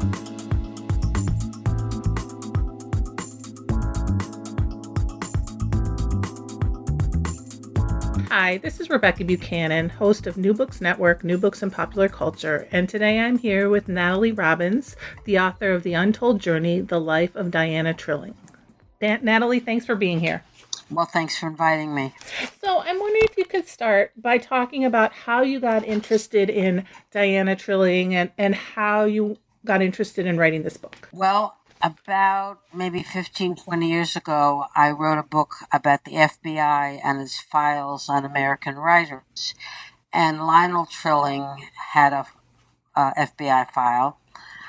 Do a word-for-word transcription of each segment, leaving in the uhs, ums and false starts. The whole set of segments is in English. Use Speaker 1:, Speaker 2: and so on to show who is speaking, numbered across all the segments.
Speaker 1: Hi, this is Rebecca Buchanan, host of New Books Network, New Books in Popular Culture, and today I'm here with Natalie Robbins, the author of The Untold Journey, The Life of Diana Trilling. Dan- Natalie, thanks for being here.
Speaker 2: Well, thanks for inviting me.
Speaker 1: So I'm wondering if you could start by talking about how you got interested in Diana Trilling and, and how you got interested in writing this book.
Speaker 2: Well, about maybe fifteen, twenty years ago, I wrote a book about the F B I and its files on American writers. And Lionel Trilling had a, a F B I file.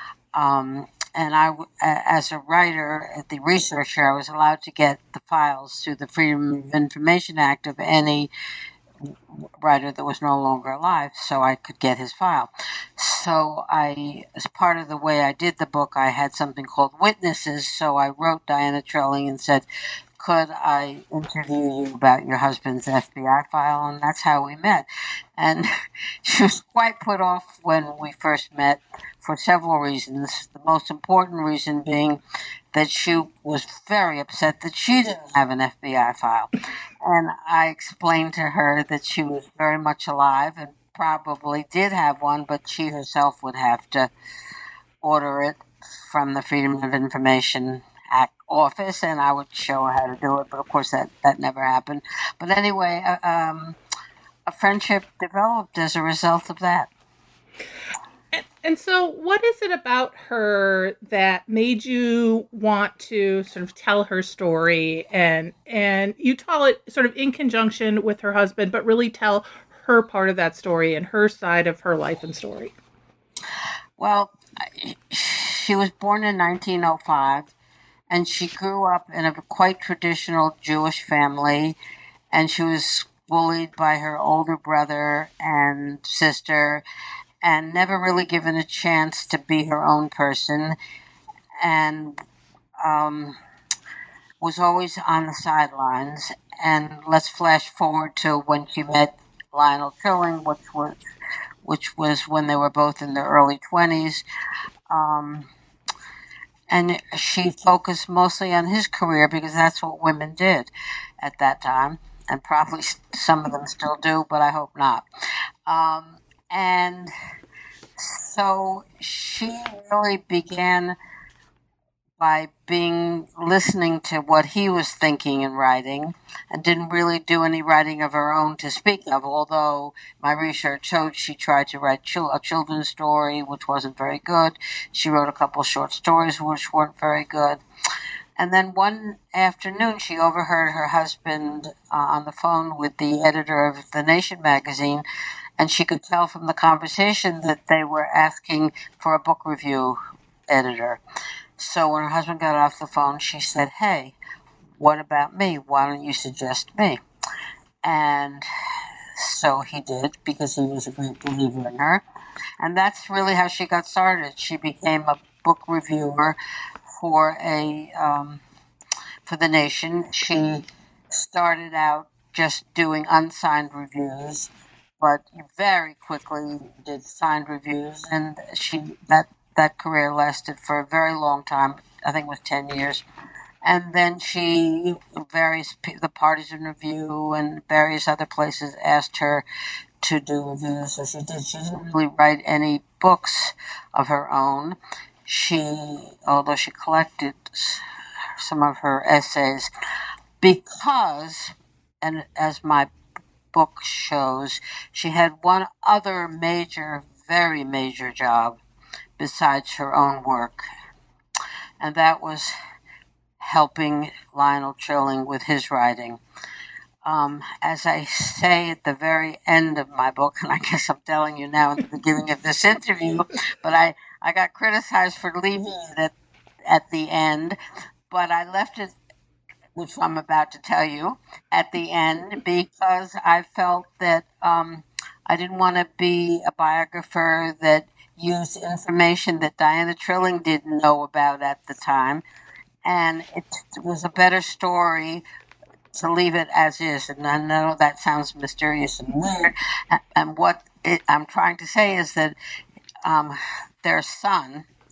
Speaker 2: Um, and I, as a writer, the researcher, I was allowed to get the files through the Freedom of Information Act of any writer that was no longer alive, so I could get his file. So I, as part of the way I did the book, I had something called witnesses, so I wrote Diana Trilling and said, could I interview you about your husband's F B I file? And that's how we met. And she was quite put off when we first met for several reasons. The most important reason being that she was very upset that she didn't have an F B I file. And I explained to her that she was very much alive and probably did have one, but she herself would have to order it from the Freedom of Information Act office, and I would show her how to do it, but of course that, that never happened. But anyway, uh, um, a friendship developed as a result of that.
Speaker 1: And, and so what is it about her that made you want to sort of tell her story? And and you tell it sort of in conjunction with her husband, but really tell her part of that story and her side of her life and story.
Speaker 2: Well, she was born in nineteen oh five, and she grew up in a quite traditional Jewish family, and she was bullied by her older brother and sister, and never really given a chance to be her own person, and um, was always on the sidelines. And let's flash forward to when she met Lionel Trilling, which was which was when they were both in their early twenties. Um, and she focused mostly on his career because that's what women did at that time, and probably some of them still do, but I hope not. Um, and so she really began by being listening to what he was thinking and writing, and didn't really do any writing of her own to speak of, although my research showed she tried to write chil- a children's story, which wasn't very good. She wrote a couple short stories, which weren't very good. And then one afternoon, she overheard her husband uh, on the phone with the editor of The Nation magazine, and she could tell from the conversation that they were asking for a book review editor. So when her husband got off the phone, she said, hey, what about me? Why don't you suggest me? And so he did, because he was a great believer in her. And that's really how she got started. She became a book reviewer for a um, for The Nation. She started out just doing unsigned reviews, but very quickly did signed reviews, and she that that career lasted for a very long time. I think it was ten years. And then she, various the Partisan Review and various other places asked her to do reviews, so she did. She didn't really write any books of her own. She, although she collected some of her essays, because, and as my book shows, she had one other major, very major job besides her own work, and that was helping Lionel Trilling with his writing. Um, as I say at the very end of my book, and I guess I'm telling you now at the beginning of this interview, but I, I got criticized for leaving it at, at the end, but I left it, which I'm about to tell you, at the end because I felt that um, I didn't want to be a biographer that used information that Diana Trilling didn't know about at the time. And it was a better story to leave it as is. And I know that sounds mysterious and weird. And what it, I'm trying to say is that um, their son,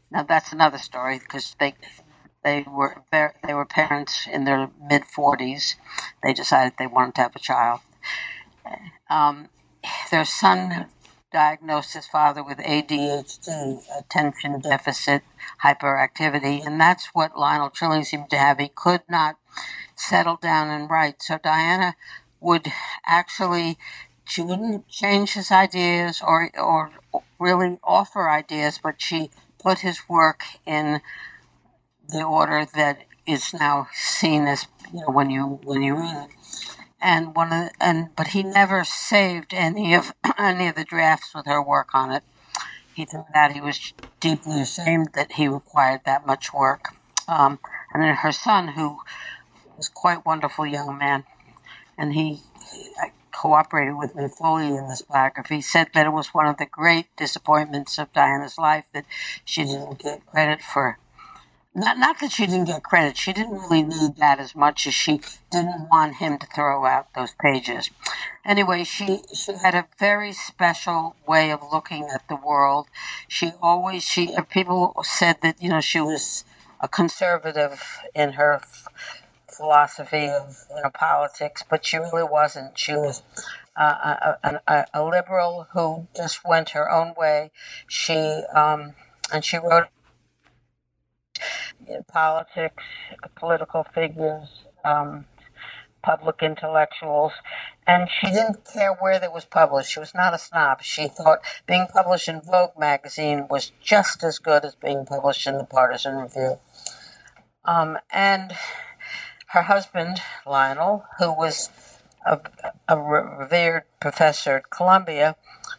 Speaker 2: Now that's another story because they they were ver- they were parents in their mid forties. They decided they wanted to have a child. Um, their son diagnosed his father with A D H D, attention deficit hyperactivity, and that's what Lionel Trilling seemed to have. He could not settle down and write. So Diana would actually, she wouldn't change his ideas or or really offer ideas, but she put his work in the order that is now seen as, you know, when you when you read it. And one of the, and but he never saved any of any of the drafts with her work on it. He threw it out. He was deeply ashamed that he required that much work. Um, and then her son, who was quite a wonderful young man, and he, he cooperated with me fully in this biography, said that it was one of the great disappointments of Diana's life that she didn't get credit for. Not, not that she didn't get credit. She didn't really need that as much as she didn't want him to throw out those pages. Anyway, she, she had a very special way of looking at the world. She always, she, people said that, you know, she was a conservative in her philosophy of, you know, politics, but she really wasn't. She was uh, a, a, a liberal who just went her own way. She um, and she wrote politics, political figures, um, public intellectuals, and she didn't care where that was published. She was not a snob. She thought being published in Vogue magazine was just as good as being published in the Partisan Review. Um, and her husband, Lionel, who was a, a revered professor at Columbia,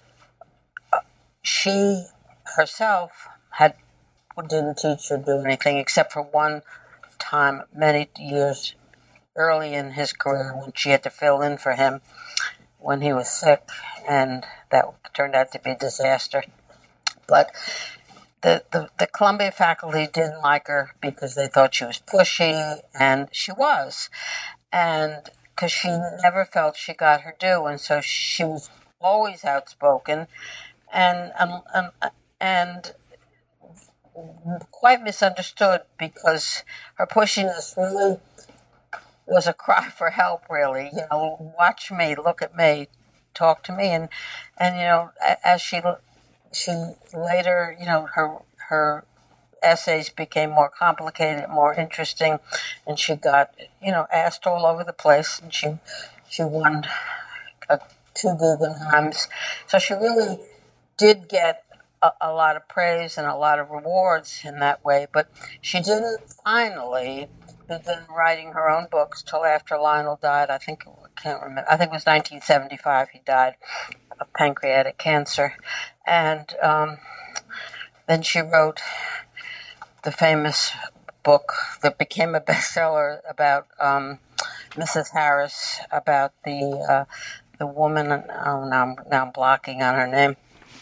Speaker 2: she herself had didn't teach or do anything except for one time many years early in his career when she had to fill in for him when he was sick, and that turned out to be a disaster. But the, the, the Columbia faculty didn't like her because they thought she was pushy, and she was. And because she never felt she got her due, and so she was always outspoken and um, um, and quite misunderstood because her pushiness really was a cry for help, really. You know, watch me, look at me, talk to me. And, and you know, as she she later, you know, her her essays became more complicated, more interesting, and she got, you know, asked all over the place, and she she won uh, two Guggenheims. So she really did get a, a lot of praise and a lot of rewards in that way, but she didn't finally begin writing her own books till after Lionel died. I think, I can't remember, I think it was nineteen seventy-five he died of pancreatic cancer. And um, then she wrote the famous book that became a bestseller about um, Missus Harris, about the uh, the woman, oh, now I'm, now I'm blocking on her name.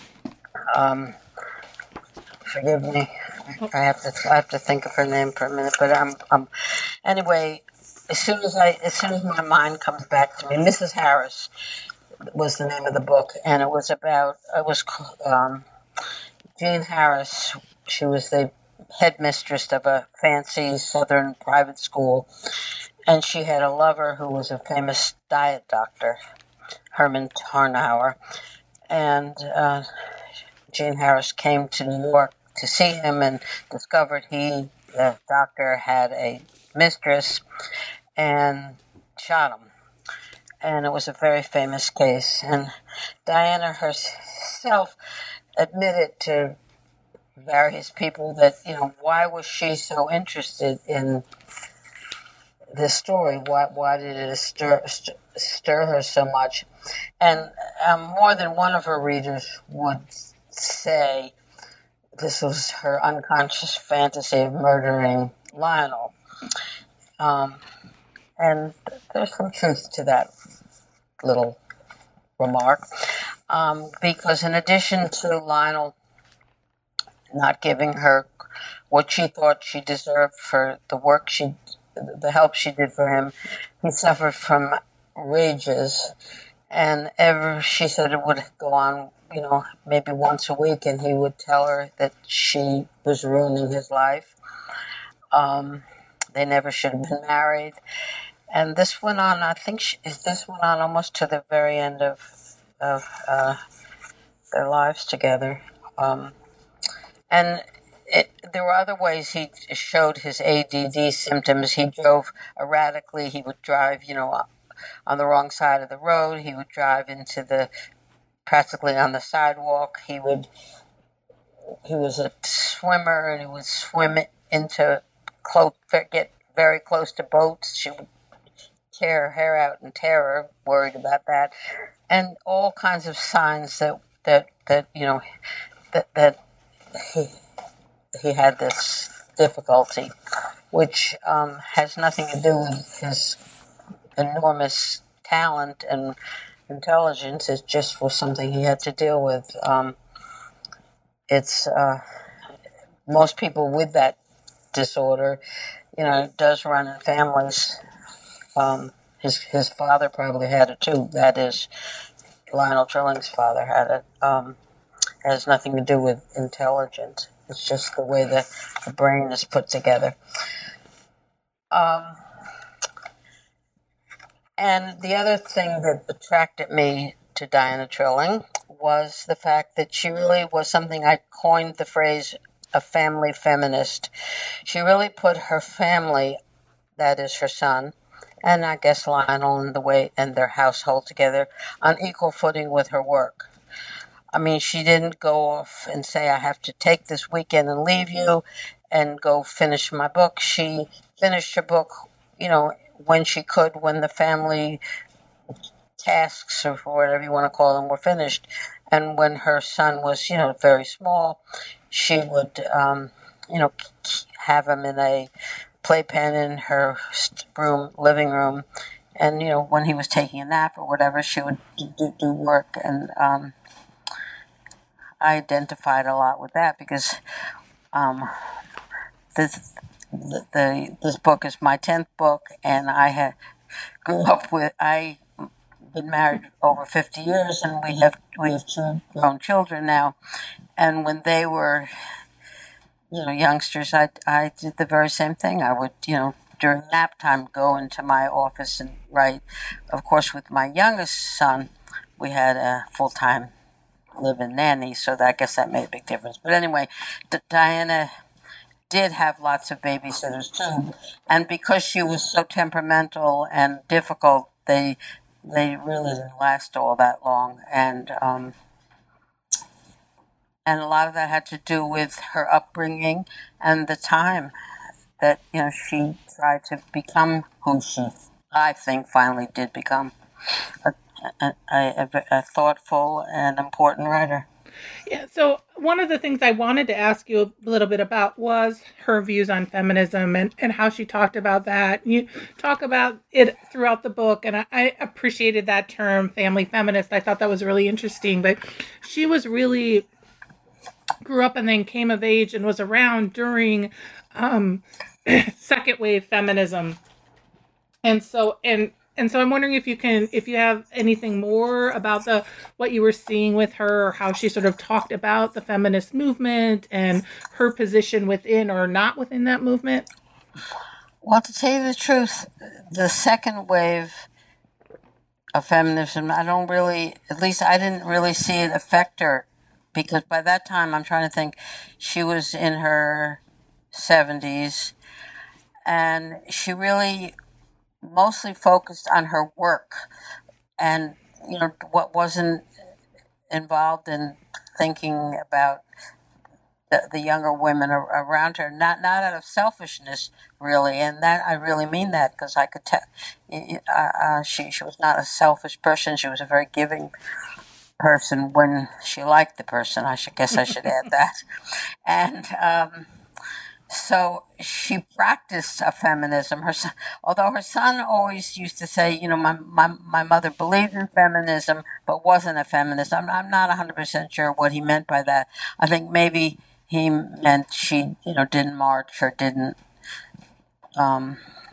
Speaker 2: Um, forgive me. I have to I have to think of her name for a minute. But um, um, anyway, as soon as I as soon as my mind comes back to me, Missus Harris was the name of the book, and it was about it was um, Jean Harris. She was the headmistress of a fancy Southern private school, and she had a lover who was a famous diet doctor, Herman Tarnauer, and uh, Jean Harris came to New York to see him and discovered he, the doctor, had a mistress and shot him. And it was a very famous case. And Diana herself admitted to various people that, you know, why was she so interested in this story? Why, why did it stir, stir, stir her so much? And um, more than one of her readers would say this was her unconscious fantasy of murdering Lionel. Um, and there's some truth to that little remark. Um, because in addition to Lionel not giving her what she thought she deserved for the work she, the help she did for him, he suffered from rages. And ever, she said it would go on you know, maybe once a week, and he would tell her that she was ruining his life. Um, they never should have been married. And this went on, I think she, this went on almost to the very end of, of uh, their lives together. Um, and it, there were other ways he showed his A D D symptoms. He drove erratically. He would drive, you know, on the wrong side of the road. He would drive into the, practically on the sidewalk. He would, he was a swimmer, and he would swim into, close, get very close to boats. She would tear her hair out in terror, worried about that. And all kinds of signs that, that, that you know, that, that he, he had this difficulty, which um, has nothing to do with his enormous talent and intelligence. It just was something he had to deal with. Um, it's uh, most people with that disorder, you know, it does run in families. Um, his his father probably had it too. That is, Lionel Trilling's father had it. Um, it has nothing to do with intelligence. It's just the way the, the brain is put together. Um, and the other thing that attracted me to Diana Trilling was the fact that she really was something. I coined the phrase a family feminist. She really put her family, that is her son, and I guess Lionel and the way and their household together, on equal footing with her work. I mean, she didn't go off and say, I have to take this weekend and leave you and go finish my book. She finished her book, you know, when she could, when the family tasks, or whatever you want to call them, were finished. And when her son was, you know, very small, she would, um, you know, have him in a playpen in her room, living room. And, you know, when he was taking a nap or whatever, she would do, do work. And, um, I identified a lot with that because um, this the, the this book is my tenth book, and I had grew up with I been married over fifty years, and we have we have two grown children now. And when they were, you know, youngsters, I I did the very same thing. I would, you know, during nap time, go into my office and write. Of course, with my youngest son, we had a full time live-in nanny, so that, I guess that made a big difference. But anyway, D- Diana did have lots of babysitters too, and because she was so temperamental and difficult, they they really didn't last all that long, and um, and a lot of that had to do with her upbringing and the time that, you know, she tried to become who she, I think, finally did become. A, a, a, a thoughtful and important writer.
Speaker 1: Yeah, so one of the things I wanted to ask you a little bit about was her views on feminism and, and how she talked about that. You talk about it throughout the book, and I, I appreciated that term, family feminist. I thought that was really interesting, but she was really grew up and then came of age and was around during um, second wave feminism. And so, and And so I'm wondering if you can, if you have anything more about the what you were seeing with her, or how she sort of talked about the feminist movement and her position within or not within that movement.
Speaker 2: Well, to tell you the truth, the second wave of feminism, I don't really, at least I didn't really see it affect her, because by that time, I'm trying to think, she was in her seventies, and she really mostly focused on her work, and, you know, what wasn't involved in thinking about the, the younger women ar- around her, not not out of selfishness, really, and that I really mean that, because I could tell uh, uh, she she was not a selfish person. She was a very giving person when she liked the person. I should guess I should add that, and. Um, So she practiced a feminism. Her son, although her son always used to say, you know, my, my, my mother believed in feminism, but wasn't a feminist. I'm, I'm not one hundred percent sure what he meant by that. I think maybe he meant she, you know, didn't march or didn't. Um,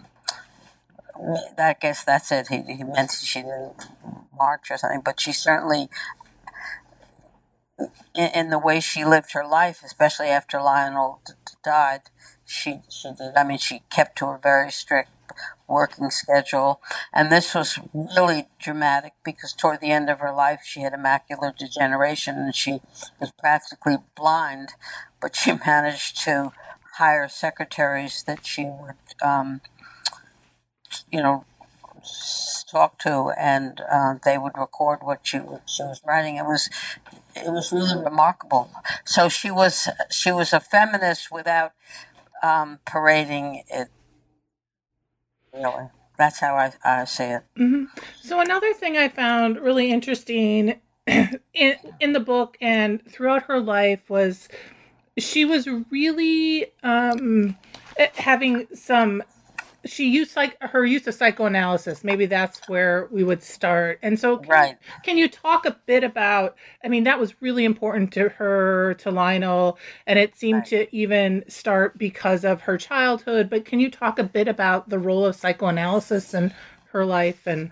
Speaker 2: I guess that's it. He, he meant she didn't march or something, but she certainly in, in the way she lived her life, especially after Lionel d- d- died. She she did. I mean, she kept to a very strict working schedule, and this was really dramatic because toward the end of her life, she had macular degeneration and she was practically blind, but she managed to hire secretaries that she would, um, you know, talk to, and uh, they would record what she she was writing. It was it was really remarkable. So she was she was a feminist without um, parading it. Really, that's how I, I see it.
Speaker 1: Mm-hmm. So another thing I found really interesting in in the book and throughout her life was she was really um, having some. She used like her use of psychoanalysis. Maybe that's where we would start. And so, can you,
Speaker 2: Right.
Speaker 1: can you talk a bit about? I mean, that was really important to her, to Lionel, and it seemed
Speaker 2: Right.
Speaker 1: to even start because of her childhood. But can you talk a bit about the role of psychoanalysis in her life? And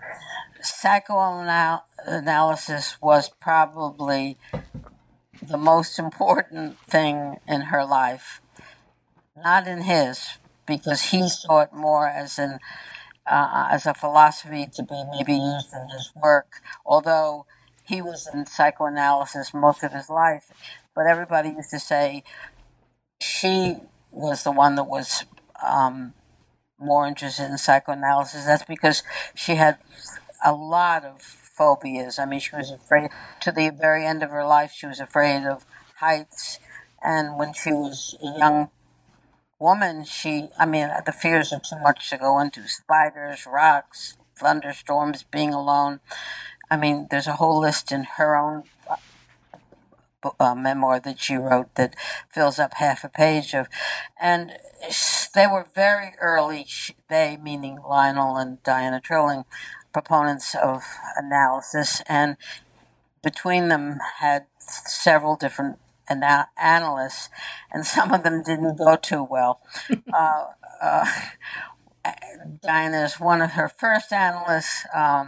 Speaker 2: Psychoanalysis was probably the most important thing in her life, not in his, because he saw it more as an uh, as a philosophy to be maybe used in his work. Although he was in psychoanalysis most of his life, but everybody used to say she was the one that was um, more interested in psychoanalysis. That's because she had a lot of phobias. I mean, she was afraid to the very end of her life. She was afraid of heights, and when she was a young woman, she, I mean, the fears are too much to go into: spiders, rocks, thunderstorms, being alone. I mean, there's a whole list in her own uh, memoir that she wrote that fills up half a page of, and they were very early. They, meaning Lionel and Diana Trilling, proponents of analysis, and between them had several different ana- analysts, and some of them didn't go too well. Uh, uh, Diana is one of her first analysts. Um,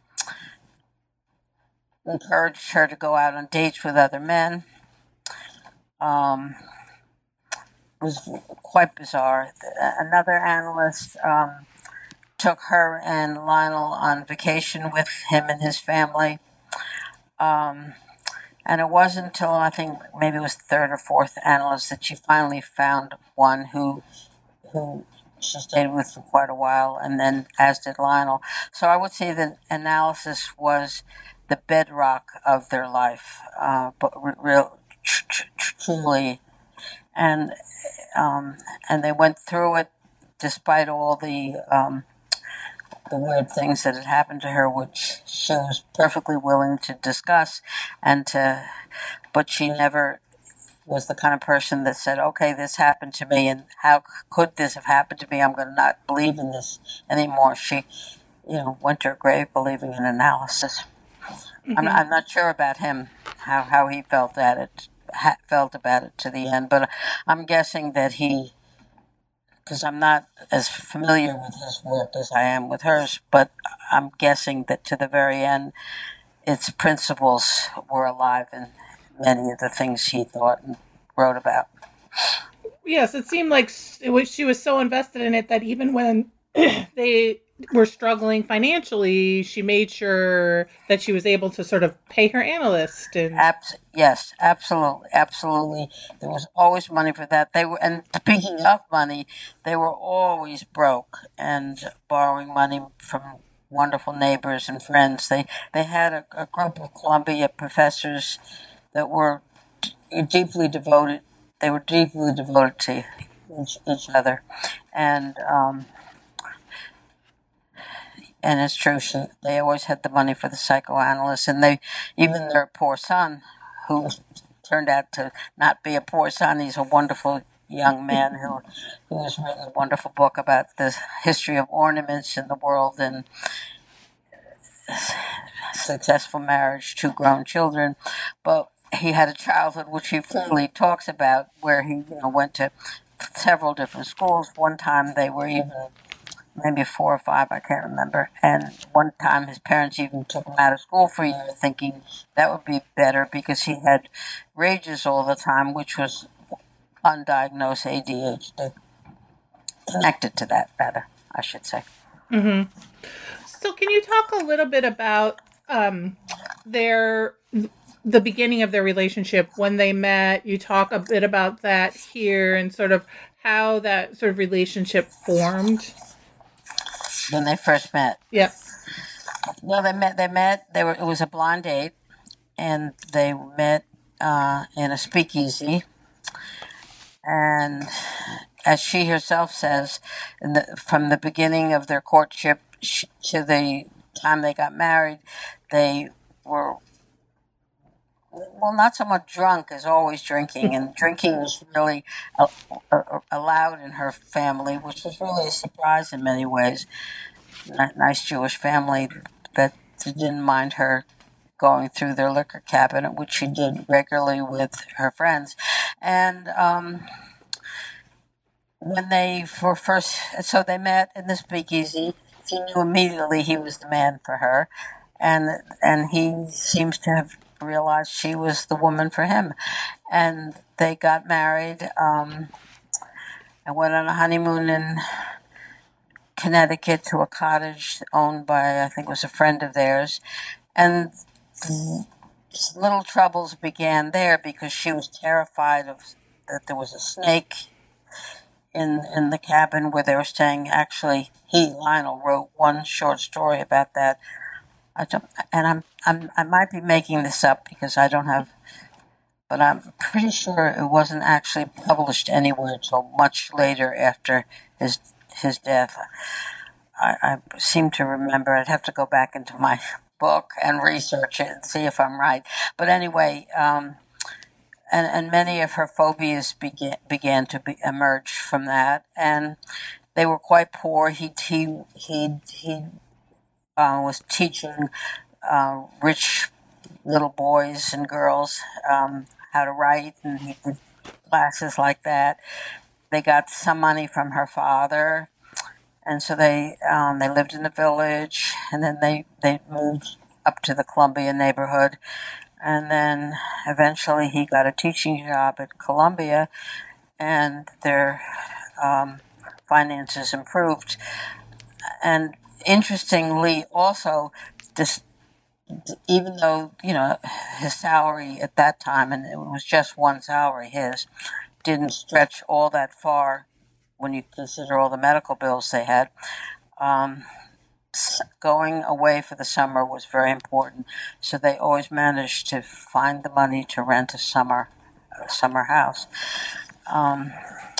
Speaker 2: encouraged her to go out on dates with other men. Um, it was quite bizarre. Another analyst um, took her and Lionel on vacation with him and his family. Um, and it wasn't until I think maybe it was the third or fourth analyst that she finally found one who who she stayed with for quite a while, and then as did Lionel. So I would say that analysis was the bedrock of their life, uh, but real tr- tr- truly, and um, and they went through it despite all the um, the weird things that had happened to her, which she was perfectly willing to discuss, and to, but she never was the kind of person that said, okay, this happened to me, and how could this have happened to me? I'm going to not believe in this anymore. She, you know, went to her grave believing in analysis. I'm,
Speaker 1: mm-hmm.
Speaker 2: I'm not sure about him, how, how he felt at it, ha, felt about it to the end, but I'm guessing that he, because I'm not as familiar with his work as I am with hers, but I'm guessing that to the very end, its principles were alive in many of the things he thought and wrote about.
Speaker 1: Yes, it seemed like it was, she was so invested in it that even when they were struggling financially, she made sure that she was able to sort of pay her analyst. And
Speaker 2: Abs- yes, absolutely, absolutely. There was always money for that. They were, and speaking of money, they were always broke and borrowing money from wonderful neighbors and friends. They they had a, a group of Columbia professors that were d- deeply devoted. They were deeply devoted to each, each other, and um, and it's true. She, they always had the money for the psychoanalyst, and they even their poor son, who turned out to not be a poor son. He's a wonderful young man who who has written a wonderful book about the history of ornaments in the world and successful marriage, two grown children, but he had a childhood which he clearly talks about, where he you know went to several different schools. One time they were even maybe four or five, I can't remember. And one time his parents even took him out of school for a year, thinking that would be better because he had rages all the time, which was undiagnosed A D H D. Connected to that, rather, I should say.
Speaker 1: Mm-hmm. So can you talk a little bit about um, their the beginning of their relationship when they met? You talk a bit about that here and sort of how that sort of relationship formed.
Speaker 2: When they first met.
Speaker 1: Yep.
Speaker 2: Well, they met. They met. They were. It was a blind date, and they met uh, in a speakeasy. And as she herself says, in the, from the beginning of their courtship sh- to the time they got married, they were, well, not so much drunk as always drinking, and drinking was really uh, uh, allowed in her family, which was really a surprise in many ways. N- nice Jewish family that didn't mind her going through their liquor cabinet, which she did regularly with her friends. And um, when they were first, so they met in the speakeasy. She knew immediately he was the man for her, and and he seems to have realized she was the woman for him. And they got married. Um, and went on a honeymoon in Connecticut to a cottage owned by, I think it was a friend of theirs. And little troubles began there because she was terrified of that there was a snake in in the cabin where they were staying. Actually, he, Lionel, wrote one short story about that. I don't, and I'm I'm I might be making this up because I don't have, but I'm pretty sure it wasn't actually published anywhere until much later after his his death. I, I seem to remember. I'd have to go back into my book and research it and see if I'm right. But anyway, um, and, and many of her phobias began, began to be, emerge from that. And they were quite poor. He, he, he, he uh, was teaching uh, rich little boys and girls um, how to write, and he did classes like that. They got some money from her father. And so they um, they lived in the village, and then they, they moved up to the Columbia neighborhood, and then eventually he got a teaching job at Columbia, and their um, finances improved. And interestingly, also, this, even though you know his salary at that time, and it was just one salary, his didn't stretch all that far when you consider all the medical bills they had. Um, going away for the summer was very important, so they always managed to find the money to rent a summer a summer house. Um,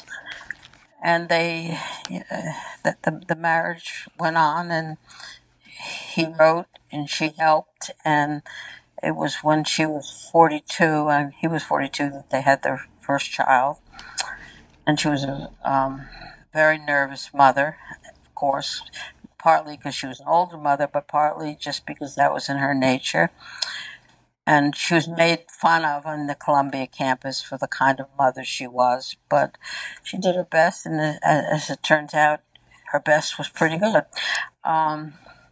Speaker 2: and they, uh, the, the the marriage went on, and he wrote and she helped, and it was when she was forty-two and he was forty-two that they had their first child, and she was a um, very nervous mother, of course, partly because she was an older mother, but partly just because that was in her nature. And she was made fun of on the Columbia campus for the kind of mother she was, but she did her best, and as it turns out, her best was pretty good. Um,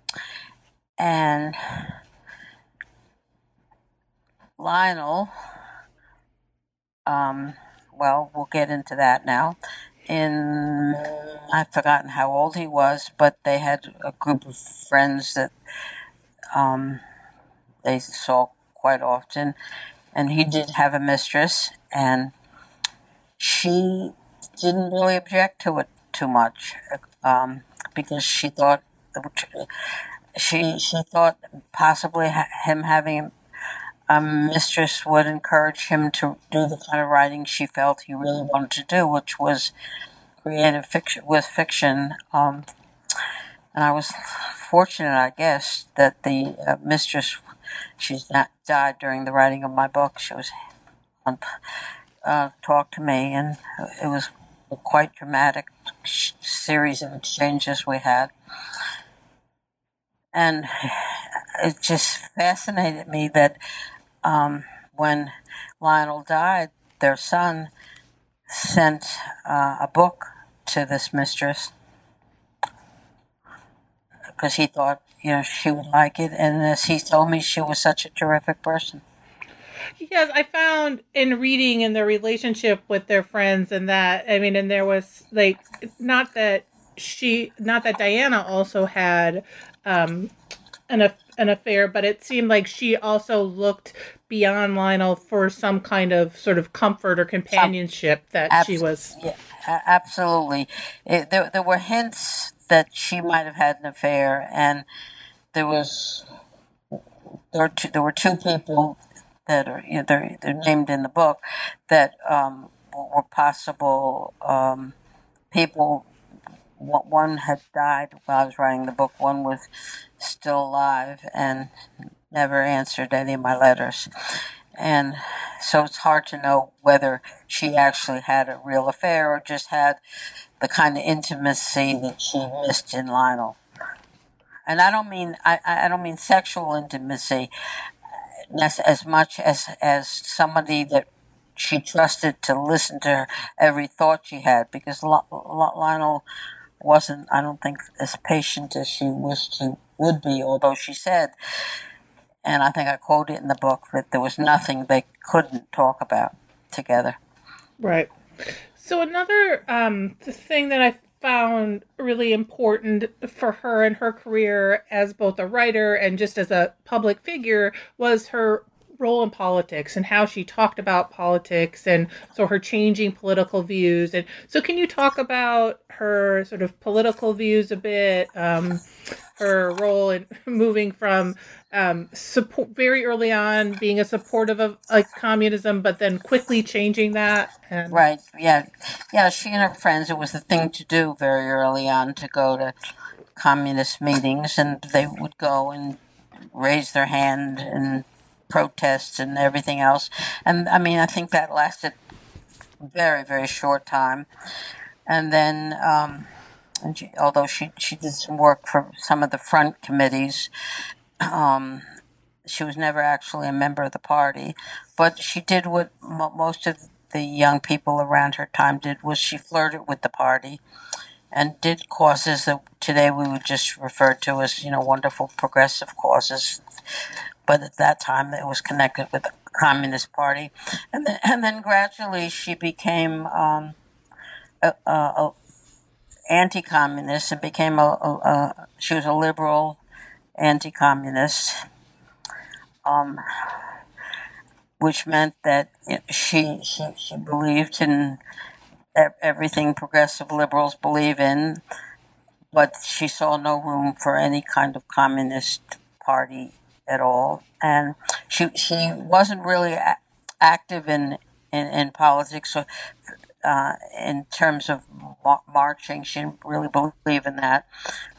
Speaker 2: and Lionel, um, well, we'll get into that now. In I've forgotten how old he was, but they had a group of friends that um, they saw quite often, and he did have a mistress, and she didn't really object to it too much um, because she thought she she thought possibly him having a mistress would encourage him to do the kind of writing she felt he really wanted to do, which was creative fiction with fiction. Um, and I was fortunate, I guess, that the uh, mistress, she's not died during the writing of my book. She was on, uh, talked to me, and it was a quite dramatic sh- series of exchanges we had. And it just fascinated me that um, when Lionel died, their son sent uh, a book to this mistress because he thought, you know, she would like it. And as he told me, she was such a terrific person.
Speaker 1: Yes, I found in reading in their relationship with their friends and that, I mean, and there was like, not that she, not that Diana also had um, an, an affair, but it seemed like she also looked beyond Lionel for some kind of sort of comfort or companionship that
Speaker 2: Abs-
Speaker 1: she was.
Speaker 2: Yeah, absolutely. It, there, there were hints that she might have had an affair, and there was there were two, there were two people that are, you know, they're, they're named in the book that um, were possible um, people. One had died while I was writing the book. One was still alive and never answered any of my letters. And so it's hard to know whether she actually had a real affair or just had the kind of intimacy that she missed in Lionel. And I don't mean I, I don't mean sexual intimacy as, as much as as somebody that she trusted to listen to her every thought she had, because Lionel wasn't, I don't think, as patient as she wished he would be, although she said, and I think I quote it in the book, that there was nothing they couldn't talk about together.
Speaker 1: Right. So another um, thing that I found really important for her in her career as both a writer and just as a public figure was her role in politics and how she talked about politics, and so her changing political views. And so can you talk about her sort of political views a bit, um, her role in moving from um, support very early on being a supportive of like communism, but then quickly changing that? And...
Speaker 2: Right, yeah. Yeah, she and her friends, it was the thing to do very early on to go to communist meetings, and they would go and raise their hand and protests and everything else. And I mean, I think that lasted very, very short time. And then, um, and she, although she, she did some work for some of the front committees, um, she was never actually a member of the party. But she did what mo- most of the young people around her time did, was she flirted with the party and did causes that today we would just refer to as, you know, wonderful progressive causes. But at that time, it was connected with the Communist Party. And then, and then gradually she became um, a, a, a anti-communist and became a, a, a, she was a liberal anti-communist, um, which meant that she, she, she believed in everything progressive liberals believe in, but she saw no room for any kind of communist party at all. And she she wasn't really a- active in, in, in politics, so, uh, in terms of mar- marching. She didn't really believe in that.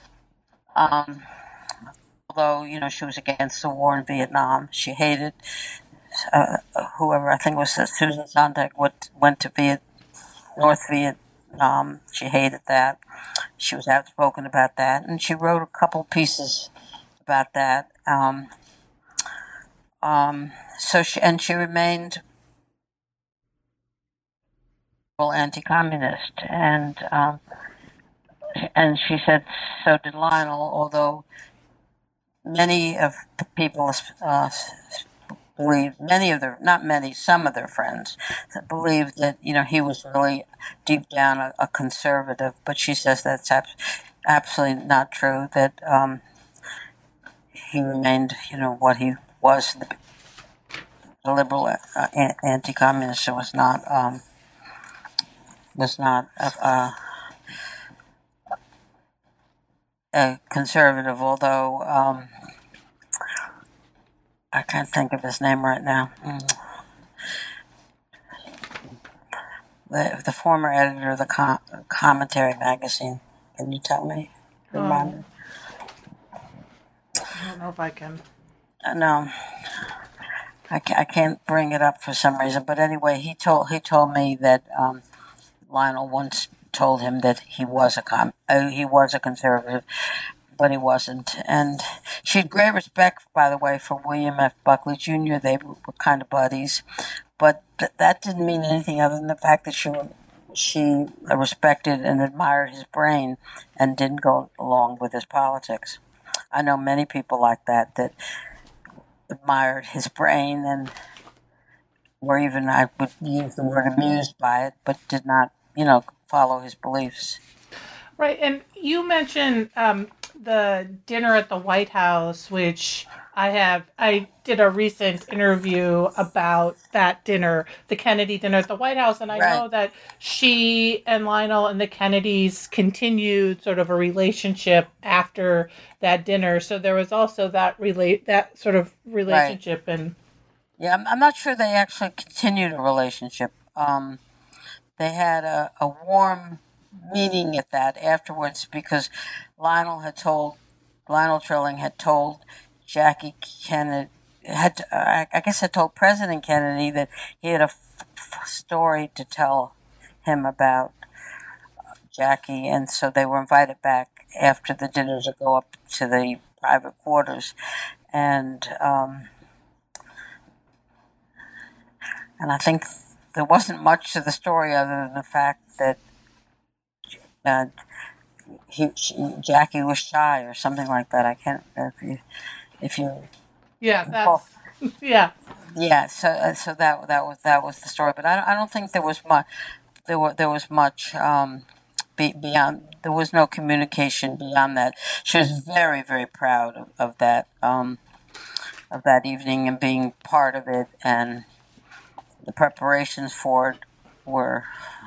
Speaker 2: Um, although, you know, she was against the war in Vietnam. She hated uh, whoever, I think it was Susan Sontag, went, went to Viet, North Vietnam. She hated that. She was outspoken about that. And she wrote a couple pieces about that. Um, um, so she, and she remained anti-communist, and um, and she said so did Lionel. Although many of the people uh, believe, many of their, not many, some of their friends believed that, you know, he was really deep down a, a conservative. But she says that's ab- absolutely not true. That um, he remained, you know, what he was, the, the liberal uh, anti-communist. It was not um, was not a, a, a conservative. Although um, I can't think of his name right now. Mm. The, the former editor of the com- Commentary magazine. Can you tell me? Remind me.
Speaker 1: I don't know if I can.
Speaker 2: Uh, no, I, ca- I can't bring it up for some reason. But anyway, he told he told me that um, Lionel once told him that he was a com- uh, he was a conservative, but he wasn't. And she had great respect, by the way, for William F. Buckley Junior They were, were kind of buddies, but th- that didn't mean anything other than the fact that she she respected and admired his brain and didn't go along with his politics. I know many people like that that admired his brain and were even, I would use the word, amused by it, but did not, you know, follow his beliefs.
Speaker 1: Right, and you mentioned um, the dinner at the White House, which I have. I did a recent interview about that dinner, the Kennedy dinner at the White House, and I
Speaker 2: Right.
Speaker 1: know that she and Lionel and the Kennedys continued sort of a relationship after that dinner. So there was also that relate that sort of
Speaker 2: Right.
Speaker 1: relationship, and
Speaker 2: Yeah, I'm, I'm not sure they actually continued a relationship. Um, they had a, a warm meeting at that afterwards because Lionel had told Lionel Trilling had told Jackie Kennedy had uh, I guess had told President Kennedy that he had a f- f- story to tell him about Jackie, and so they were invited back after the dinner to go up to the private quarters, and um, and I think there wasn't much to the story other than the fact that uh, he, she, Jackie was shy or something like that. I can't if you if you
Speaker 1: yeah,
Speaker 2: well,
Speaker 1: that's yeah.
Speaker 2: yeah. So uh, so that that was that was the story. But I, don't- I don't think there was much. There were there was much um, be, beyond. There was no communication beyond that. She was very very proud of, of that um, of that evening and being part of it, and the preparations for it were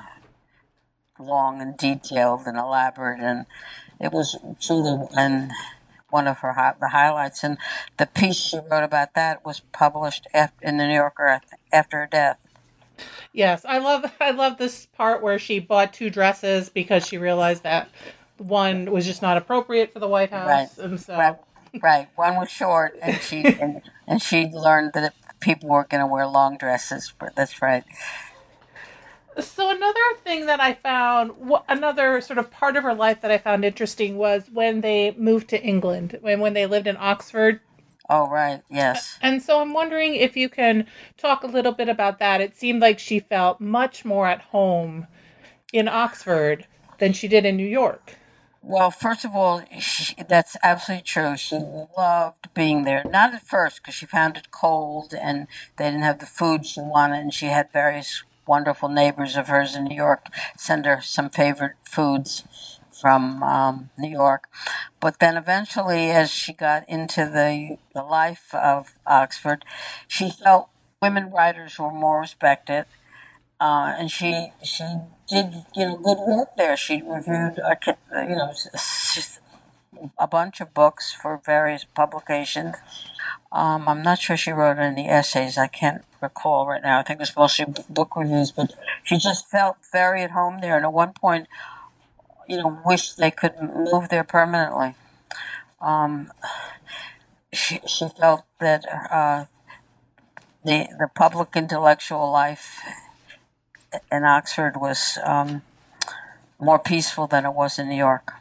Speaker 2: long and detailed and elaborate, and it was truly and one of her hi- the highlights. And the piece she wrote about that was published after, in the New Yorker after her death.
Speaker 1: Yes, I love I love this part where she bought two dresses because she realized that one was just not appropriate for the White
Speaker 2: Right,
Speaker 1: House, and
Speaker 2: right,
Speaker 1: so
Speaker 2: right. One was short, and she and, and she learned that people were going to wear long dresses. But that's right.
Speaker 1: so another thing that I found, another sort of part of her life that I found interesting was when they moved to England, when when they lived in Oxford.
Speaker 2: Oh, right. Yes.
Speaker 1: And so I'm wondering if you can talk a little bit about that. It seemed like she felt much more at home in Oxford than she did in New York.
Speaker 2: Well, first of all, she, that's absolutely true. She loved being there. Not at first, because she found it cold and they didn't have the food she wanted, and she had various wonderful neighbors of hers in New York send her some favorite foods from um, New York. But then eventually, as she got into the, the life of Oxford, she felt women writers were more respected, uh, and she she did you know good work there. She reviewed a, you know a bunch of books for various publications. Um, I'm not sure she wrote any essays. I can't recall right now. I think it was mostly book reviews, but she just felt very at home there. And at one point, you know, wished they could move there permanently. Um, she, she felt that uh, the the public intellectual life in Oxford was um, more peaceful than it was in New York.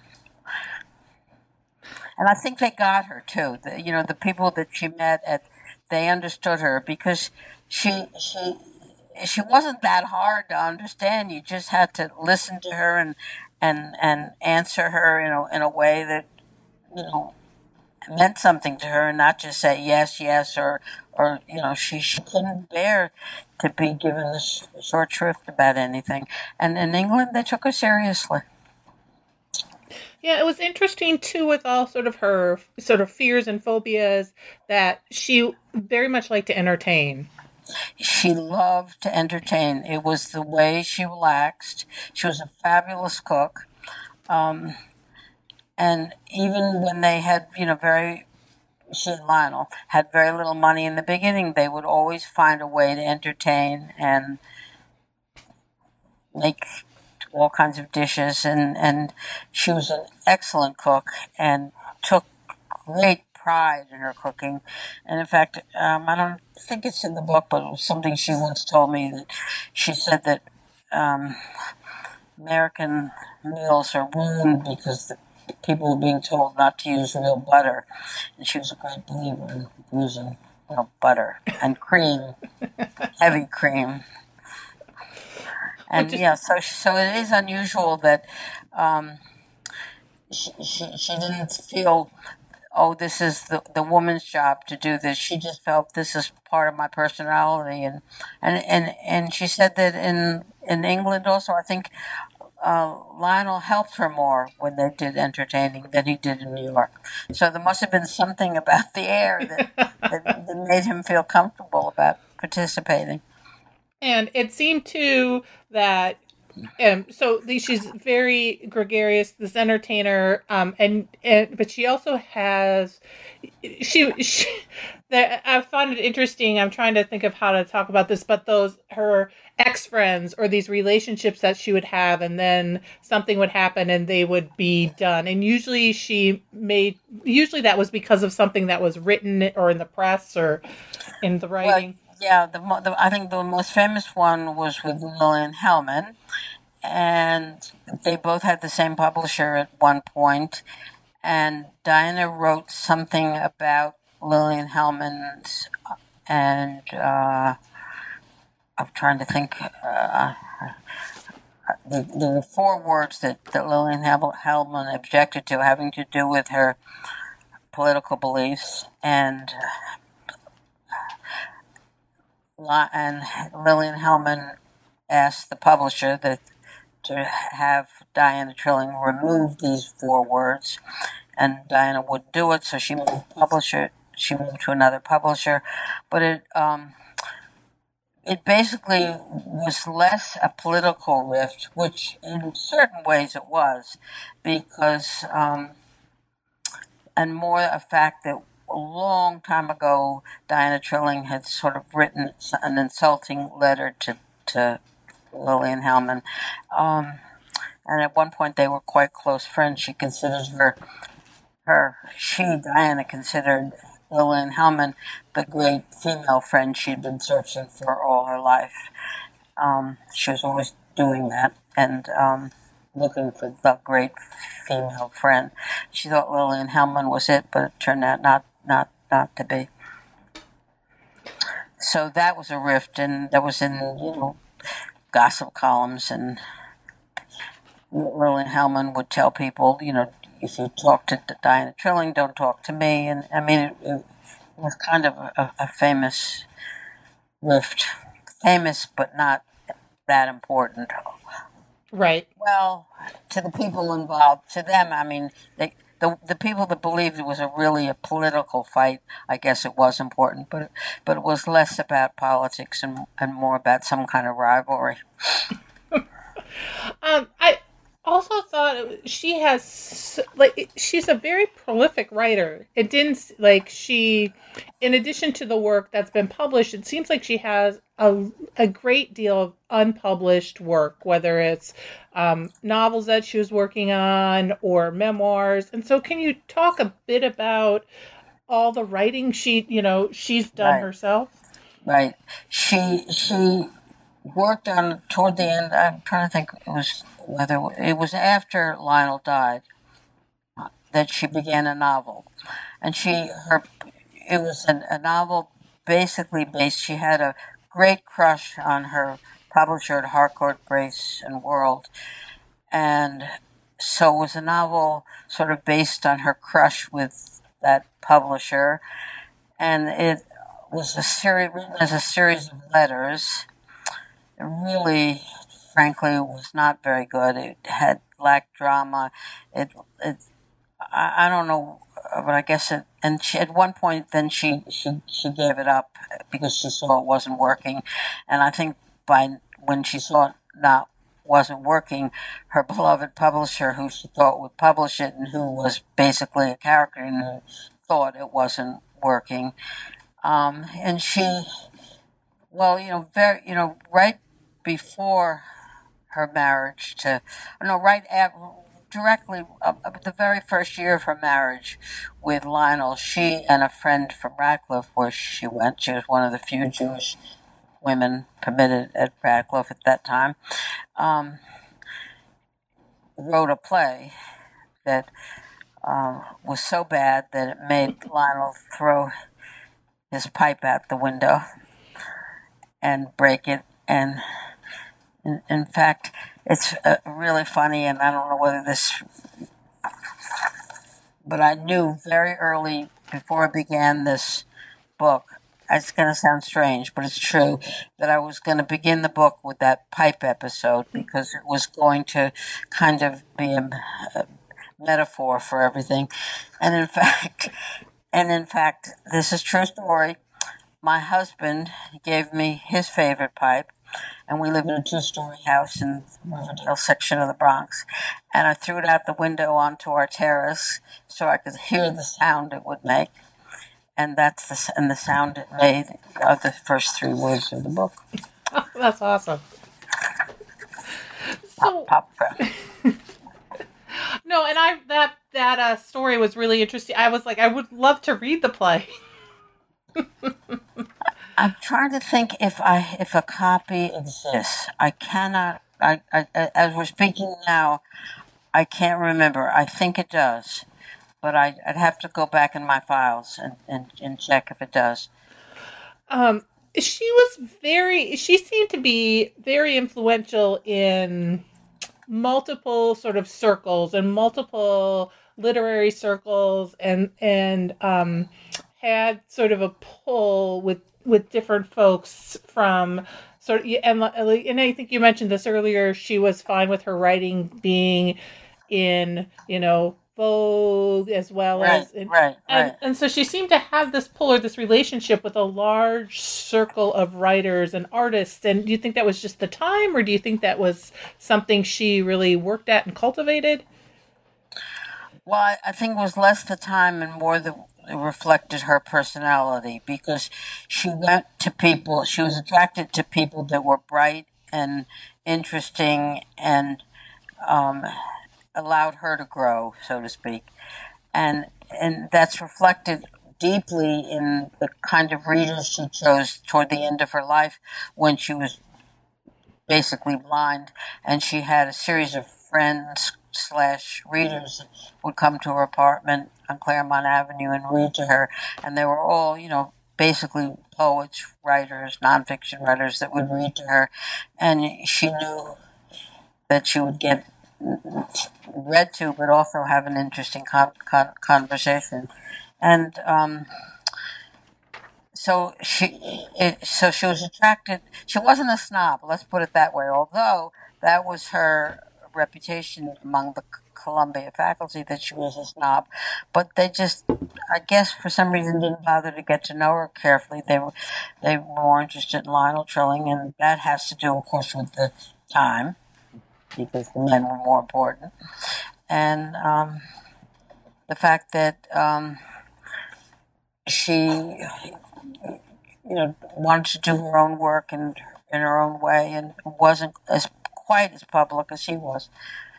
Speaker 2: And I think they got her too. The, you know, the people that she met at, they understood her because she she she wasn't that hard to understand. You just had to listen to her and and and answer her in a in a way that you know meant something to her, and not just say yes, yes, or or you know she she couldn't bear to be given this short shrift about anything. And in England, they took her seriously.
Speaker 1: Yeah, it was interesting too with all sort of her sort of fears and phobias that she very much liked to entertain.
Speaker 2: She loved to entertain. It was the way she relaxed. She was a fabulous cook. Um, and even when they had, you know, very, she and Lionel had very little money in the beginning, they would always find a way to entertain and make all kinds of dishes. And, and she was an excellent cook and took great pride in her cooking. And in fact, um, I don't think it's in the book, but it was something she once told me that she said that um, American meals are ruined because the people are being told not to use real butter. And she was a great believer in using real butter and cream, heavy cream. And
Speaker 1: Which is
Speaker 2: yeah, so so it is unusual that um, she, she she didn't feel oh, this is the, the woman's job to do this. She just felt this is part of my personality. And, and, and, and she said that in, in England also, I think uh, Lionel helped her more when they did entertaining than he did in New York. So there must have been something about the air that, that, that made him feel comfortable about participating.
Speaker 1: And it seemed too that um, so the, she's very gregarious, this entertainer, um, and, and but she also has she, she that I find it interesting. I'm trying to think of how to talk about this, but those her ex friends or these relationships that she would have, and then something would happen and they would be done. And usually she made usually that was because of something that was written or in the press or in the writing.
Speaker 2: Well, yeah, the, the I think the most famous one was with Lillian Hellman, and they both had the same publisher at one point. And Diana wrote something about Lillian Hellman's, and uh, I'm trying to think. Uh, the, there were four words that, that Lillian Hellman objected to, having to do with her political beliefs, and and Lillian Hellman asked the publisher that to have Diana Trilling remove these four words, and Diana wouldn't do it, so she moved publisher. She moved to another publisher, but it um, it basically was less a political rift, which in certain ways it was, because um, and more a fact that a long time ago Diana Trilling had sort of written an insulting letter to to Lillian Hellman. Um, and at one point they were quite close friends. She considered her, her, she, Diana, considered Lillian Hellman the great female friend she'd been searching for all her life. Um, she was always doing that and um, looking for the great female friend. She thought Lillian Hellman was it, but it turned out not, not, not to be. So that was a rift, and that was in, you know, gossip columns, and Lillian Hellman would tell people, you know, if you talk to Diana Trilling, don't talk to me. And I mean, it, it was kind of a, a famous rift. Famous, but not that important.
Speaker 1: Right.
Speaker 2: Well, to the people involved, to them, I mean, they, the the people that believed it was a really a political fight, I guess it was important, but but it was less about politics and, and more about some kind of rivalry.
Speaker 1: um, I also thought she has like she's a very prolific writer. It didn't like she, in addition to the work that's been published, it seems like she has a a great deal of unpublished work, whether it's um, novels that she was working on or memoirs. And so, can you talk a bit about all the writing she you know she's done
Speaker 2: Right.
Speaker 1: herself?
Speaker 2: Right. She she worked on toward the end. I'm trying to think. It was whether it was after Lionel died that she began a novel, and she her it was an, a novel basically based. She had a great crush on her publisher at Harcourt, Brace and World, and so it was a novel sort of based on her crush with that publisher, and it was a series written as a series of letters. It really, frankly, was not very good. It had lacked drama. It, it, I, I don't know, but I guess it. And she, at one point, then she, she she gave it up because she saw it wasn't working. And I think by when she saw it not wasn't working, her beloved publisher, who she thought would publish it, and who was basically a character, and who thought it wasn't working. Um, and she, well, you know, very, you know, right before her marriage to, no, right at, directly, uh, the very first year of her marriage with Lionel, she and a friend from Radcliffe, where she went, she was one of the few Jewish women permitted at Radcliffe at that time, um, wrote a play that um, was so bad that it made Lionel throw his pipe out the window and break it. And in, in fact, it's uh, really funny, and I don't know whether this but I knew very early before I began this book, it's going to sound strange, but it's true, that I was going to begin the book with that pipe episode because it was going to kind of be a, a metaphor for everything. And in fact, and in fact, this is true story. My husband gave me his favorite pipe, and we live in a two-story house in the Riverdale section of the Bronx. And I threw it out the window onto our terrace so I could hear the sound it would make. And that's the and the sound it made of the first three words of the book.
Speaker 1: Oh, that's awesome. So,
Speaker 2: pop, pop,
Speaker 1: no, and I that that uh, story was really interesting. I was like, I would love to read the play.
Speaker 2: I'm trying to think if I if a copy exists. I cannot. I, I as we're speaking now, I can't remember. I think it does, but I, I'd have to go back in my files and, and, and check if it does.
Speaker 1: Um, she was very. She seemed to be very influential in multiple sort of circles and multiple literary circles, and and um, had sort of a pull with with different folks from sort of, and and I think you mentioned this earlier. She was fine with her writing being in, you know, Vogue as well
Speaker 2: right,
Speaker 1: as in,
Speaker 2: right,
Speaker 1: and
Speaker 2: right.
Speaker 1: and so she seemed to have this pull or this relationship with a large circle of writers and artists. And do you think that was just the time, or do you think that was something she really worked at and cultivated?
Speaker 2: Well, I, I think it was less the time and more the it reflected her personality, because she went to people, she was attracted to people that were bright and interesting and um, allowed her to grow, so to speak. And and that's reflected deeply in the kind of readers she chose toward the end of her life, when she was basically blind, and she had a series of friends slash readers that would come to her apartment on Claremont Avenue and read to her, and they were all, you know, basically poets, writers, nonfiction writers that would read to her, and she knew that she would get read to, but also have an interesting con- con- conversation, and um, so she, it, so she was attracted. She wasn't a snob, let's put it that way. Although that was her reputation among the Columbia faculty, that she was a snob, but they just, I guess, for some reason, didn't bother to get to know her carefully. They were, they were more interested in Lionel Trilling, and that has to do, of course, with the time, because the men were more important, and um, the fact that um, she, you know, wanted to do her own work and in her own way, and wasn't as quite as public as he was.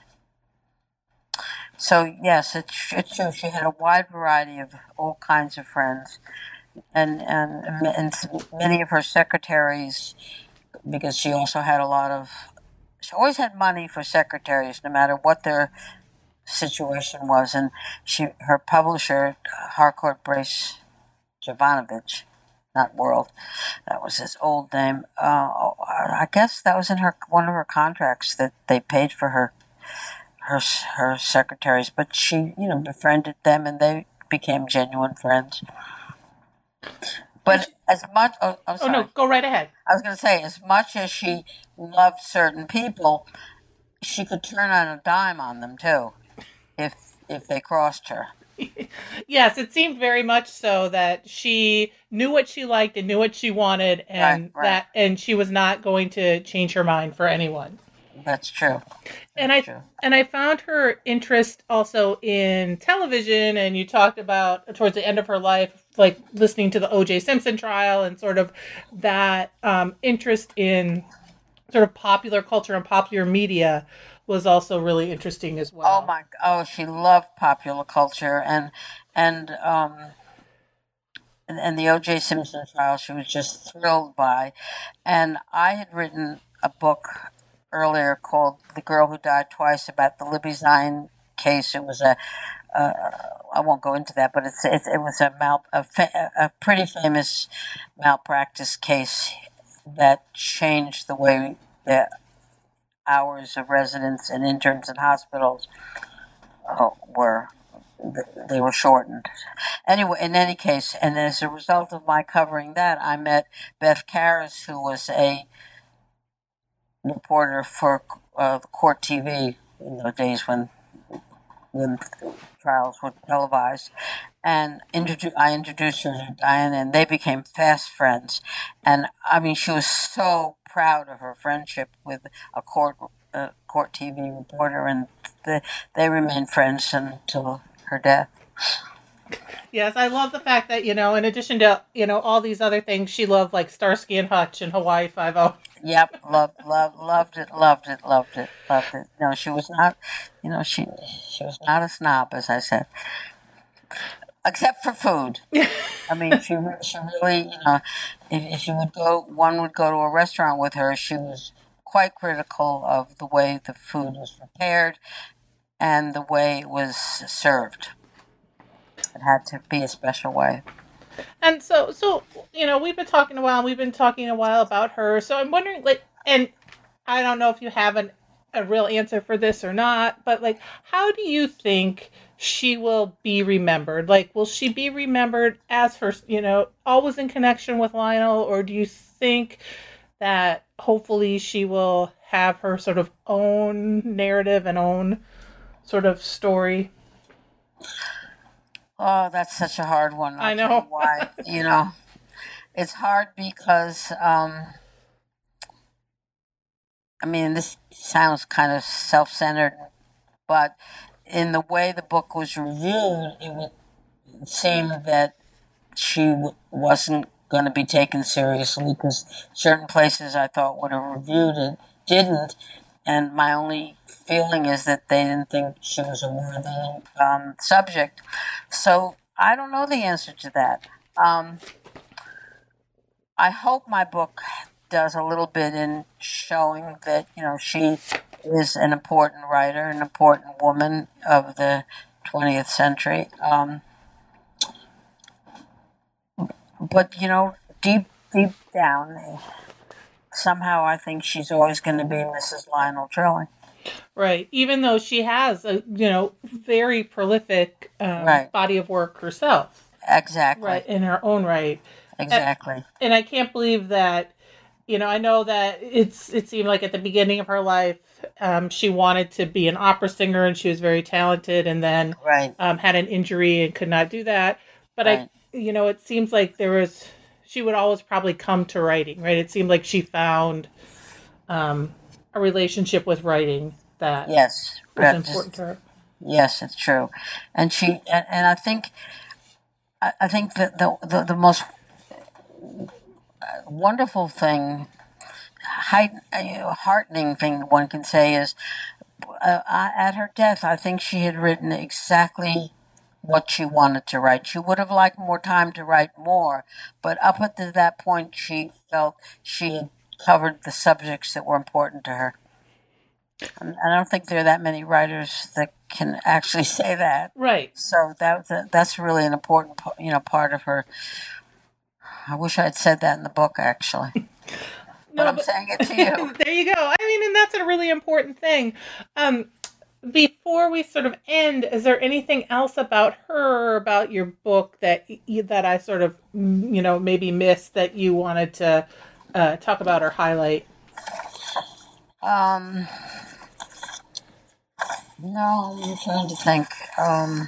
Speaker 2: So yes, it's, it's true. She had a wide variety of all kinds of friends, and and and many of her secretaries, because she also had a lot of. She always had money for secretaries, no matter what their situation was, and she her publisher, Harcourt Brace Jovanovich, not World, that was his old name. Uh, I guess that was in her one of her contracts, that they paid for her her her secretaries, but she, you know, befriended them, and they became genuine friends. But as much, oh, I'm sorry.
Speaker 1: Oh no, go right ahead.
Speaker 2: I was going to say, as much as she loved certain people, she could turn on a dime on them too, if if they crossed her.
Speaker 1: Yes, it seemed very much so that she knew what she liked and knew what she wanted, and
Speaker 2: right, right.
Speaker 1: that, and she was not going to change her mind for anyone.
Speaker 2: That's true. That's
Speaker 1: and I
Speaker 2: true.
Speaker 1: and I found her interest also in television, and you talked about towards the end of her life, like listening to the O J Simpson trial, and sort of that um, interest in sort of popular culture and popular media was also really interesting as well.
Speaker 2: Oh my! Oh, she loved popular culture, and and um, and, and the O J Simpson trial she was just thrilled by. And I had written a book earlier called "The Girl Who Died Twice," about the Libby Zine case. It was a uh, I won't go into that, but it's, it, it was a mal a, fa- a pretty famous malpractice case that changed the way the hours of residents and interns in hospitals uh, were they were shortened. Anyway, in any case, and as a result of my covering that, I met Beth Karras, who was a reporter for uh, Court T V in those days when when trials were televised, and introdu- I introduced her to Diana, and they became fast friends. And I mean, she was so proud of her friendship with a court uh, court T V reporter, and they, they remained friends until her death.
Speaker 1: Yes, I love the fact that, you know, in addition to, you know, all these other things, she loved like Starsky and Hutch and Hawaii Five-O.
Speaker 2: Yep, loved, loved, loved it, loved it, loved it, loved it. No, she was not, you know, she she was not a snob, as I said, except for food. I mean, she she really, you know, if, if you would go, one would go to a restaurant with her. She was quite critical of the way the food was prepared and the way it was served. It had to be a special way.
Speaker 1: And so, so you know, we've been talking a while. We've been talking a while about her. So I'm wondering, like, and I don't know if you have an, a real answer for this or not, but like, how do you think she will be remembered? Like, will she be remembered as her, you know, always in connection with Lionel, or do you think that hopefully she will have her sort of own narrative and own sort of story?
Speaker 2: Oh, that's such a hard one. I'll
Speaker 1: I
Speaker 2: tell you
Speaker 1: know.
Speaker 2: why. You know, it's hard because, um, I mean, this sounds kind of self centered, but in the way the book was reviewed, it would seem that she w- wasn't going to be taken seriously because certain places I thought would have reviewed it didn't. And my only feeling is that they didn't think she was a worthy um, subject. So I don't know the answer to that. Um, I hope my book does a little bit in showing that, you know, she is an important writer, an important woman of the twentieth century. Um, but, you know, deep, deep down, somehow I think she's always going to be Missus Lionel Trilling.
Speaker 1: Right. Even though she has a, you know, very prolific um,
Speaker 2: Right.
Speaker 1: body of work herself.
Speaker 2: Exactly.
Speaker 1: Right. In her own right.
Speaker 2: Exactly.
Speaker 1: And, and I can't believe that, you know, I know that it's it seemed like at the beginning of her life, um, she wanted to be an opera singer and she was very talented, and then
Speaker 2: Right.
Speaker 1: um, had an injury and could not do that. But
Speaker 2: Right.
Speaker 1: I, you know, it seems like there was, she would always probably come to writing, right? It seemed like she found um, a relationship with writing that
Speaker 2: Yes.
Speaker 1: was
Speaker 2: That
Speaker 1: important
Speaker 2: just-
Speaker 1: to her.
Speaker 2: Yes, it's true, and she and, and I think I, I think that the, the the most wonderful thing, height, uh, heartening thing one can say is, uh, I- at her death, I think she had written exactly what she wanted to write. She would have liked more time to write more, but up until that point, she felt she had covered the subjects that were important to her. And I don't think there are that many writers that can actually say that.
Speaker 1: Right.
Speaker 2: So that that's really an important, pa- you know, part of her. I wish I had said that in the book, actually. But
Speaker 1: No,
Speaker 2: I'm
Speaker 1: but
Speaker 2: saying it to you.
Speaker 1: there you go. I mean, and that's a really important thing. Um, before we sort of end, is there anything else about her, about your book that y- that I sort of, mm, you know, maybe missed that you wanted to uh, talk about or highlight?
Speaker 2: Um, no, I'm trying to think. Um,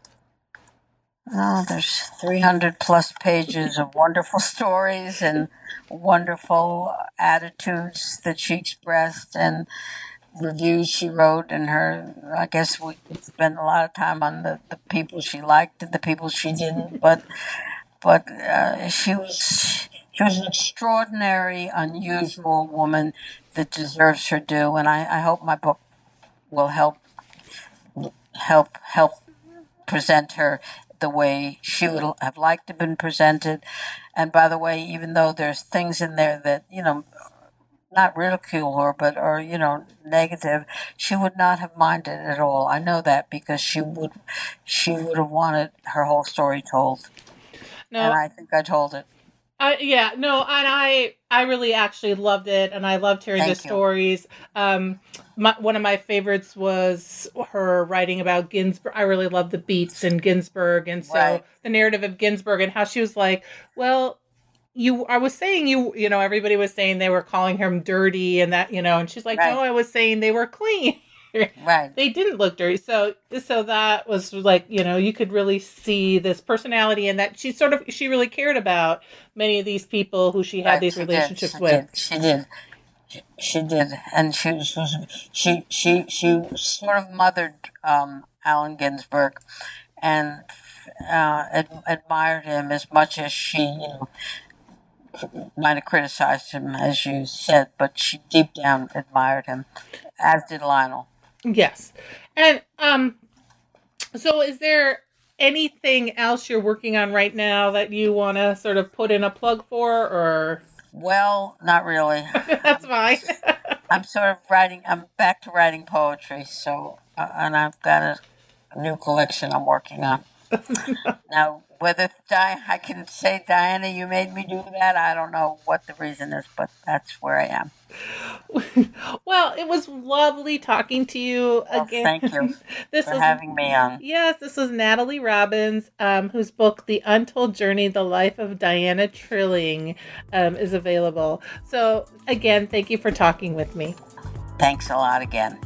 Speaker 2: no, there's three hundred plus pages of wonderful stories and wonderful attitudes that she expressed and reviews she wrote. And her, I guess we could spend a lot of time on the, the people she liked and the people she didn't, but but uh, she was she was an extraordinary, unusual woman that deserves her due. And I, I hope my book will help help help present her the way she would have liked to have been presented. And by the way, even though there's things in there that, you know, not ridicule her, but or you know, negative, she would not have minded at all. I know that because she would she would have wanted her whole story told.
Speaker 1: No,
Speaker 2: And I think I told it.
Speaker 1: Uh, yeah, no, and I I really actually loved it, and I loved hearing the
Speaker 2: Thank you.
Speaker 1: stories. Um, my, one of my favorites was her writing about Ginsburg. I really love the beats in Ginsburg, and so
Speaker 2: Right,
Speaker 1: the narrative of Ginsburg and how she was like, well, you. I was saying you. You know, everybody was saying they were calling him dirty, and that you know, and she's like, no,
Speaker 2: right,
Speaker 1: I was saying they were clean.
Speaker 2: right,
Speaker 1: They didn't look dirty. So so that was like, you know, you could really see this personality and that she sort of she really cared about many of these people who she had
Speaker 2: right.
Speaker 1: these
Speaker 2: She did. She
Speaker 1: relationships with.
Speaker 2: did. She did. She did, and she was she she she sort of mothered um, Allen Ginsberg, and uh, ad- admired him as much as she, you know, might have criticized him, as you said, but she deep down admired him, as did Lionel.
Speaker 1: Yes. And um so is there anything else you're working on right now that you want to sort of put in a plug for, or
Speaker 2: Well, not really.
Speaker 1: that's fine.
Speaker 2: I'm sort of writing. I'm back to writing poetry, so uh, and I've got a, a new collection I'm working on. Now, whether Di- I can say, Diana, you made me do that, I don't know what the reason is, but that's where I am.
Speaker 1: Well, it was lovely talking to you
Speaker 2: Well,
Speaker 1: again.
Speaker 2: thank you
Speaker 1: This
Speaker 2: for
Speaker 1: was
Speaker 2: having me on.
Speaker 1: Yes, this was Natalie Robbins, um, whose book, The Untold Journey, The Life of Diana Trilling, um, is available. So, again, thank you for talking with me.
Speaker 2: Thanks a lot again.